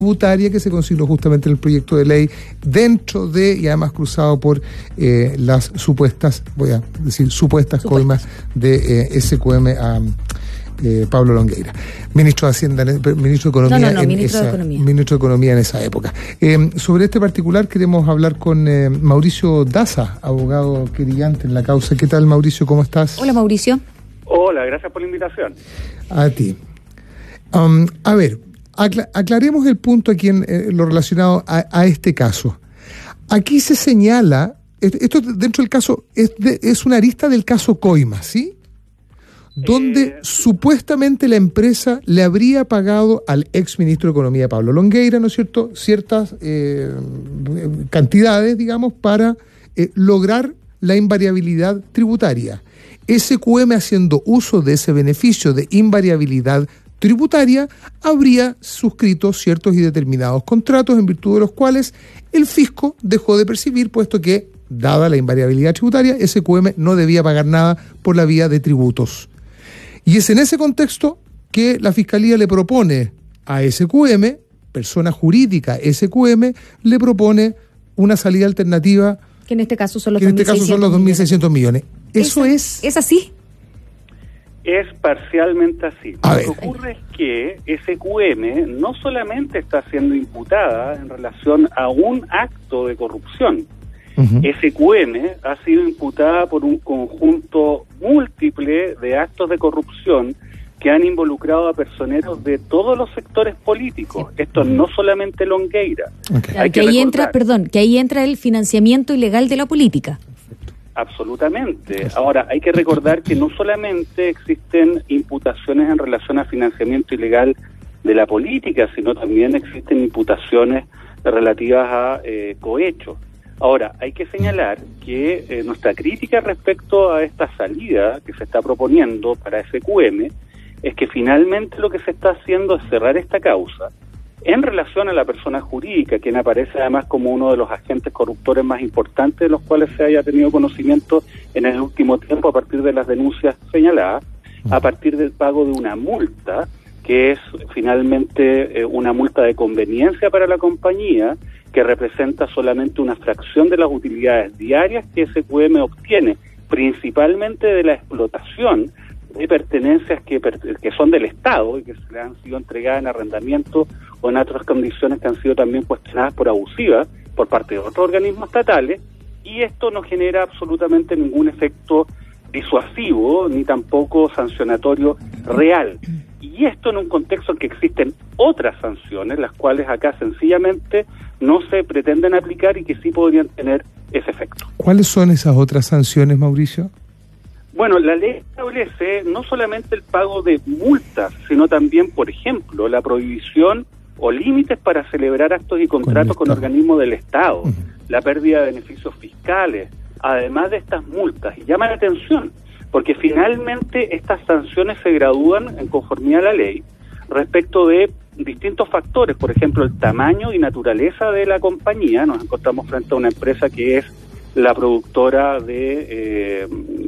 tributaria que se consignó justamente en el proyecto de ley dentro de, y además cruzado por las supuestas coimas de SQM a Pablo Longueira, ministro de Hacienda, ministro de Economía, ministro de Economía en esa época. Sobre este particular queremos hablar con Mauricio Daza, abogado querellante en la causa. ¿Qué tal, Mauricio? ¿Cómo estás? Hola, Mauricio. Hola, gracias por la invitación. A ti. A ver, aclaremos el punto aquí en lo relacionado a este caso. Aquí se señala, esto dentro del caso es una arista del caso Coima, ¿sí? Donde supuestamente la empresa le habría pagado al ex ministro de Economía Pablo Longueira, ¿no es cierto?, ciertas cantidades, digamos, para lograr la invariabilidad tributaria. SQM, haciendo uso de ese beneficio de invariabilidad tributaria, habría suscrito ciertos y determinados contratos en virtud de los cuales el fisco dejó de percibir, puesto que, dada la invariabilidad tributaria, SQM no debía pagar nada por la vía de tributos. Y es en ese contexto que la Fiscalía le propone a SQM, persona jurídica SQM, le propone una salida alternativa, que en este caso son los 2.600 millones. ¿Eso es así? Es parcialmente así. Lo que ocurre es que SQM no solamente está siendo imputada en relación a un acto de corrupción. SQM ha sido imputada por un conjunto múltiple de actos de corrupción que han involucrado a personeros de todos los sectores políticos. Sí. Esto no solamente Longueira. Que ahí entra el financiamiento ilegal de la política. Absolutamente. Ahora, hay que recordar que no solamente existen imputaciones en relación a financiamiento ilegal de la política, sino también existen imputaciones relativas a cohecho. Ahora, hay que señalar que nuestra crítica respecto a esta salida que se está proponiendo para SQM es que finalmente lo que se está haciendo es cerrar esta causa en relación a la persona jurídica, quien aparece además como uno de los agentes corruptores más importantes de los cuales se haya tenido conocimiento en el último tiempo a partir de las denuncias señaladas, a partir del pago de una multa, que es finalmente una multa de conveniencia para la compañía, que representa solamente una fracción de las utilidades diarias que SQM obtiene, principalmente de la explotación de pertenencias que son del Estado y que se le han sido entregadas en arrendamiento o en otras condiciones que han sido también cuestionadas por abusivas por parte de otros organismos estatales, y esto no genera absolutamente ningún efecto disuasivo ni tampoco sancionatorio real. Y esto en un contexto en que existen otras sanciones, las cuales acá sencillamente no se pretenden aplicar y que sí podrían tener ese efecto. ¿Cuáles son esas otras sanciones, Mauricio? Bueno, la ley establece no solamente el pago de multas, sino también, por ejemplo, la prohibición o límites para celebrar actos y contratos con organismos del Estado, la pérdida de beneficios fiscales, además de estas multas. Y llama la atención, porque finalmente estas sanciones se gradúan en conformidad a la ley respecto de distintos factores, por ejemplo, el tamaño y naturaleza de la compañía. Nos encontramos frente a una empresa que es la productora de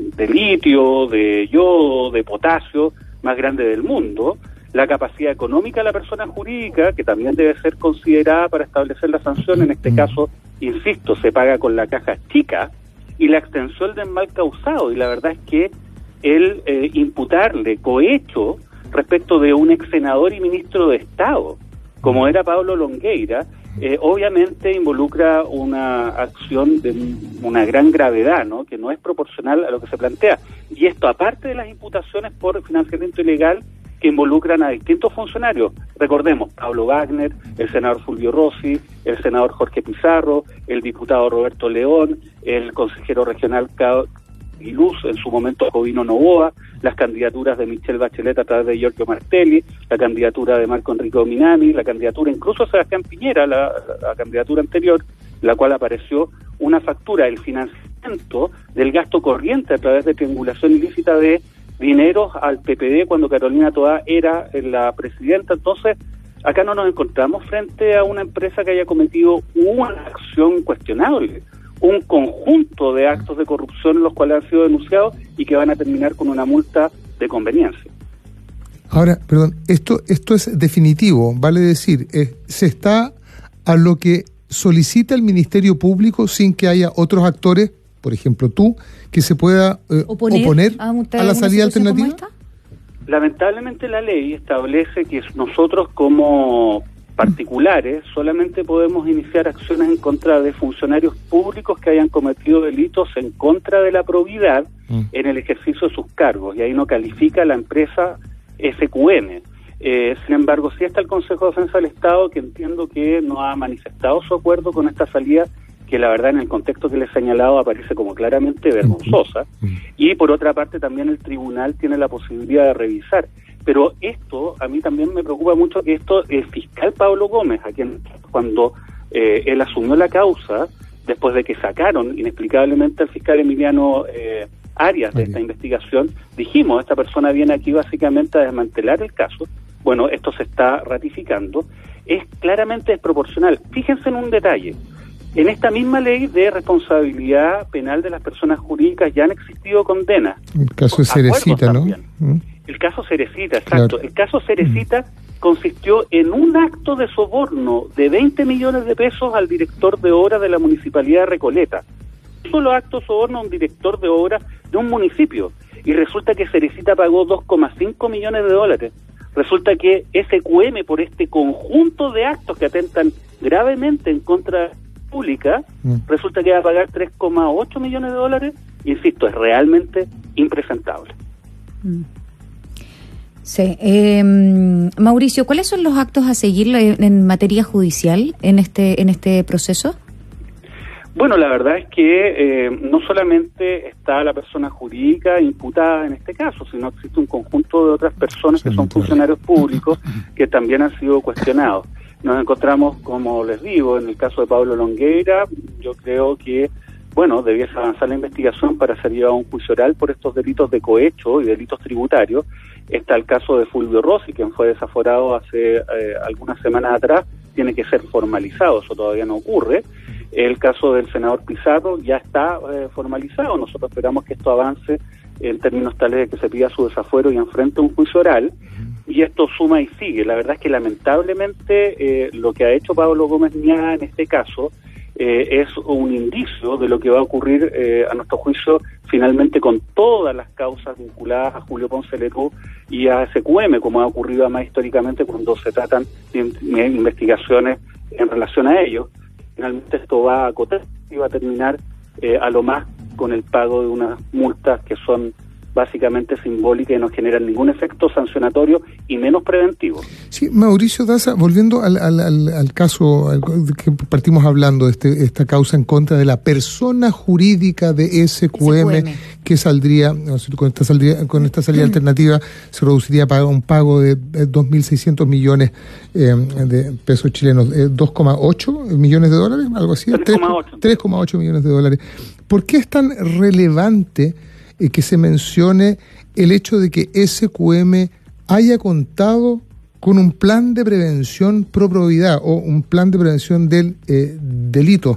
litio, de yodo, de potasio más grande del mundo, la capacidad económica de la persona jurídica, que también debe ser considerada para establecer la sanción. En este caso, insisto, se paga con la caja chica, y la extensión del mal causado. Y la verdad es que el imputarle cohecho respecto de un ex senador y ministro de Estado, como era Pablo Longueira, obviamente involucra una acción de una gran gravedad, ¿no?, que no es proporcional a lo que se plantea. Y esto, aparte de las imputaciones por financiamiento ilegal que involucran a distintos funcionarios. Recordemos, Pablo Wagner, el senador Fulvio Rossi, el senador Jorge Pizarro, el diputado Roberto León, el consejero regional Luz, en su momento Jovino Novoa, las candidaturas de Michelle Bachelet a través de Giorgio Martelli, la candidatura de Marco Enrique Ominami, la candidatura incluso de Sebastián Piñera, la candidatura anterior, la cual apareció una factura del financiamiento del gasto corriente a través de triangulación ilícita de dineros al PPD cuando Carolina Toá era la presidenta. Entonces, acá no nos encontramos frente a una empresa que haya cometido una acción cuestionable, un conjunto de actos de corrupción los cuales han sido denunciados y que van a terminar con una multa de conveniencia. Ahora, perdón, esto es definitivo, vale decir, se está a lo que solicita el Ministerio Público sin que haya otros actores, por ejemplo tú, que se pueda oponer a la salida alternativa. Lamentablemente la ley establece que nosotros como particulares solamente podemos iniciar acciones en contra de funcionarios públicos que hayan cometido delitos en contra de la probidad en el ejercicio de sus cargos, y ahí no califica la empresa SQM. Sin embargo, sí está el Consejo de Defensa del Estado, que entiendo que no ha manifestado su acuerdo con esta salida, que la verdad en el contexto que le he señalado aparece como claramente vergonzosa, y por otra parte también el tribunal tiene la posibilidad de revisar. Pero esto, a mí también me preocupa mucho que el fiscal Pablo Gómez, a quien cuando él asumió la causa, después de que sacaron inexplicablemente al fiscal Emiliano Arias de esta investigación, dijimos, esta persona viene aquí básicamente a desmantelar el caso. Bueno, esto se está ratificando. Es claramente desproporcional. Fíjense en un detalle. En esta misma ley de responsabilidad penal de las personas jurídicas ya han existido condenas. El caso de Cerecita, ¿no? El caso Cerecita, exacto. Claro. El caso Cerecita consistió en un acto de soborno de 20 millones de pesos al director de obras de la Municipalidad de Recoleta. Un solo acto de soborno a un director de obras de un municipio. Y resulta que Cerecita pagó 2,5 millones de dólares. Resulta que SQM, por este conjunto de actos que atentan gravemente en contra de la pública, resulta que va a pagar 3,8 millones de dólares. Insisto, es realmente impresentable. Sí. Mauricio, ¿cuáles son los actos a seguir en materia judicial en este proceso? Bueno, la verdad es que no solamente está la persona jurídica imputada en este caso, sino que existe un conjunto de otras personas que son funcionarios públicos que también han sido cuestionados. Nos encontramos, como les digo, en el caso de Pablo Longueira. Yo creo que, bueno, debiese avanzar la investigación para ser llevado a un juicio oral por estos delitos de cohecho y delitos tributarios. Está el caso de Fulvio Rossi, quien fue desaforado hace algunas semanas atrás. Tiene que ser formalizado, eso todavía no ocurre. El caso del senador Pizarro ya está formalizado. Nosotros esperamos que esto avance en términos tales de que se pida su desafuero y enfrente un juicio oral. Y esto suma y sigue. La verdad es que lamentablemente lo que ha hecho Pablo Gómez Ña en este caso es un indicio de lo que va a ocurrir a nuestro juicio finalmente con todas las causas vinculadas a Julio Ponce Lerú y a SQM, como ha ocurrido además históricamente cuando se tratan de investigaciones en relación a ellos. Finalmente esto va a acotar y va a terminar a lo más con el pago de unas multas que son básicamente simbólicas y no generan ningún efecto sancionatorio y menos preventivo. Sí, Mauricio Daza, volviendo al caso que partimos hablando, esta causa en contra de la persona jurídica de SQM. Que saldría, con esta salida alternativa, se reduciría a un pago de 2.600 millones de pesos chilenos, 2,8 millones de dólares, algo así, 3,8 millones de dólares. ¿Por qué es tan relevante que se mencione el hecho de que SQM haya contado con un plan de prevención pro probidad o un plan de prevención del delito?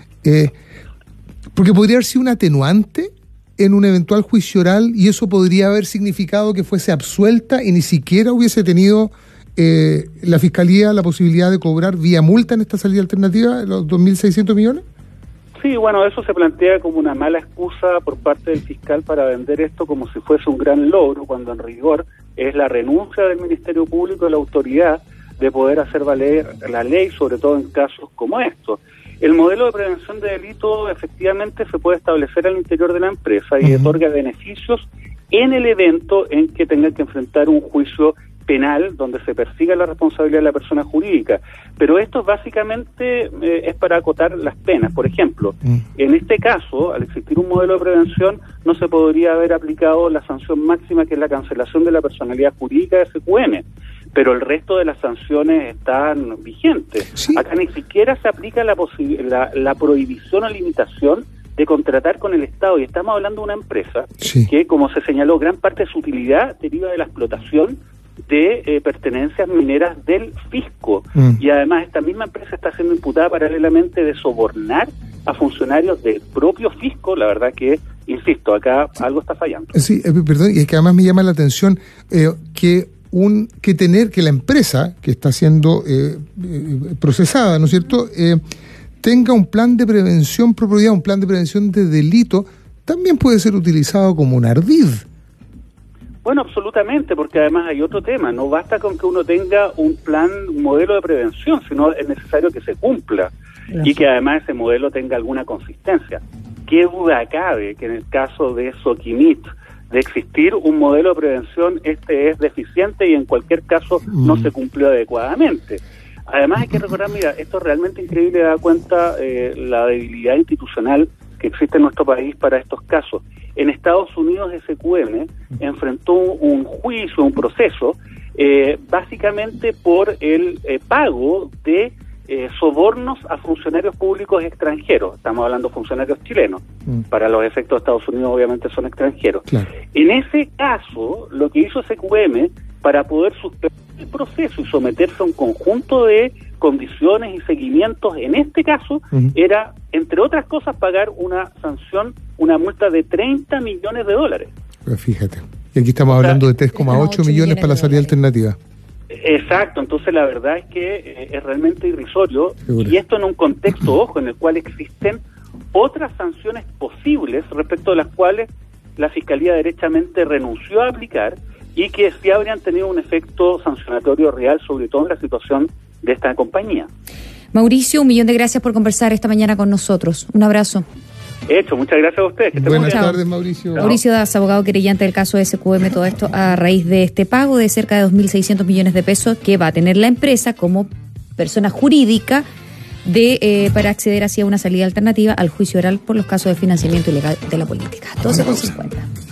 Porque podría haber sido un atenuante en un eventual juicio oral y eso podría haber significado que fuese absuelta y ni siquiera hubiese tenido la Fiscalía la posibilidad de cobrar vía multa en esta salida alternativa los 2.600 millones. Sí, bueno, eso se plantea como una mala excusa por parte del fiscal para vender esto como si fuese un gran logro, cuando en rigor es la renuncia del Ministerio Público de la autoridad de poder hacer valer la ley, sobre todo en casos como estos. El modelo de prevención de delitos efectivamente se puede establecer al interior de la empresa y otorga beneficios en el evento en que tenga que enfrentar un juicio penal donde se persiga la responsabilidad de la persona jurídica. Pero esto básicamente es para acotar las penas. Por ejemplo, en este caso, al existir un modelo de prevención, no se podría haber aplicado la sanción máxima, que es la cancelación de la personalidad jurídica de SQM. Pero el resto de las sanciones están vigentes. Sí. Acá ni siquiera se aplica la prohibición o limitación de contratar con el Estado, y estamos hablando de una empresa que, como se señaló, gran parte de su utilidad deriva de la explotación de pertenencias mineras del fisco, y además esta misma empresa está siendo imputada paralelamente de sobornar a funcionarios del propio fisco. La verdad que, insisto, acá algo está fallando. Sí, perdón, y es que además me llama la atención que que la empresa que está siendo procesada, ¿no es cierto?, tenga un plan de prevención por probidad, un plan de prevención de delito, también puede ser utilizado como un ardid. Bueno, absolutamente, porque además hay otro tema. No basta con que uno tenga un plan, un modelo de prevención, sino es necesario que se cumpla. Gracias. Y que además ese modelo tenga alguna consistencia. ¿Qué duda cabe que en el caso de Soquimit, de existir un modelo de prevención, este es deficiente y en cualquier caso no se cumplió adecuadamente? Además hay que recordar, mira, esto es realmente increíble, da cuenta la debilidad institucional que existe en nuestro país para estos casos. En Estados Unidos SQM enfrentó un juicio, un proceso, básicamente por el pago de sobornos a funcionarios públicos extranjeros. Estamos hablando de funcionarios chilenos. Para los efectos de Estados Unidos obviamente son extranjeros. Claro. En ese caso, lo que hizo SQM para poder suspender el proceso y someterse a un conjunto de condiciones y seguimientos, en este caso, era, entre otras cosas, pagar una sanción, una multa de $30 millones. Pues fíjate, y aquí estamos hablando de 3,8 millones para la salida alternativa. Exacto, entonces la verdad es que es realmente irrisorio. Seguro. Y esto en un contexto, ojo, en el cual existen otras sanciones posibles respecto de las cuales la Fiscalía derechamente renunció a aplicar y que sí habrían tenido un efecto sancionatorio real, sobre todo en la situación de esta compañía. Mauricio, 1.000.000 de gracias por conversar esta mañana con nosotros. Un abrazo. Hecho, muchas gracias a ustedes. Buenas tardes, Mauricio. Mauricio Daza, abogado querellante del caso de SQM, todo esto a raíz de este pago de cerca de 2.600 millones de pesos que va a tener la empresa como persona jurídica para acceder hacia una salida alternativa al juicio oral por los casos de financiamiento ilegal de la política. 12,50.